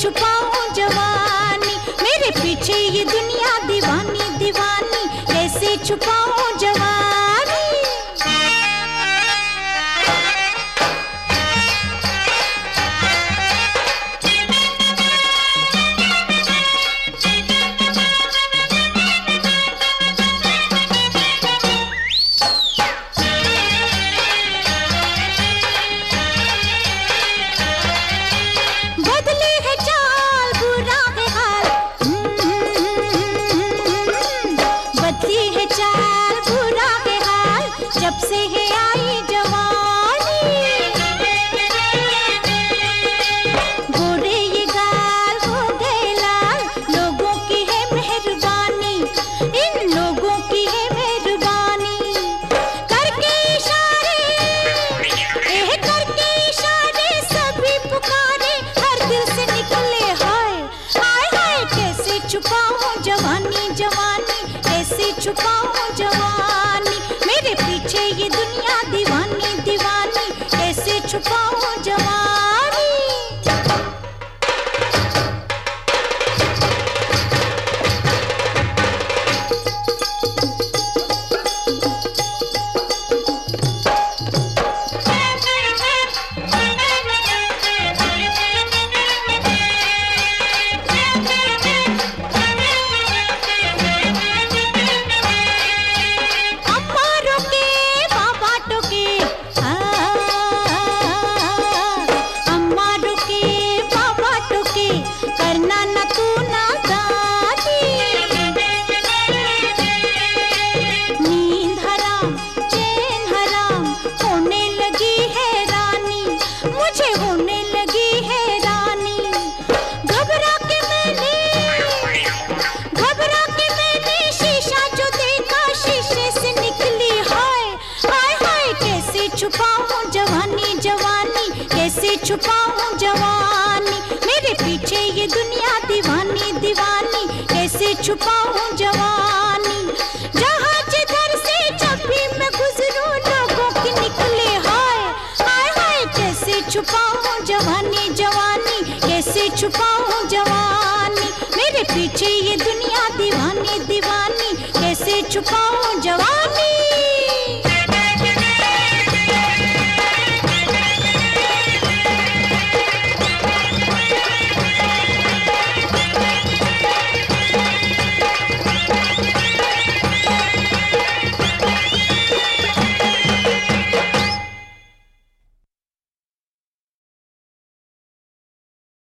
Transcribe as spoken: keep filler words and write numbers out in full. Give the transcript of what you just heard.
छुपाऊं जवानी, मेरे पीछे ये दुनिया दीवानी दीवानी, कैसे छुपाऊं जवानी। जब से है आई जवानी, गोरे ये गाल हो गए लाल, लोगों की है मेहरबानी, इन लोगों की है मेहरबानी। करके इशारे एह करके इशारे सभी पुकारे, हर दिल से निकले हाय हाय हाय, कैसे छुपाऊं जवानी जवानी, कैसे छुपाऊं जवानी, मेरे पीछे ये दुनिया दीवानी दीवानी, कैसे छुपाऊं जवानी। छुपाऊं जवानी जवानी, कैसे छुपाऊं जवानी, मेरे पीछे ये दुनिया दीवानी दीवानी, कैसे छुपाऊं जवानी। जहाँ जिधर से जब भी मैं गुजरूं, लोगों की निकले हाय हाय हाय, कैसे छुपाऊं जवानी जवानी, कैसे छुपाऊं जवानी, मेरे पीछे ये दुनिया दीवानी दीवानी, कैसे छुपाऊं जवानी।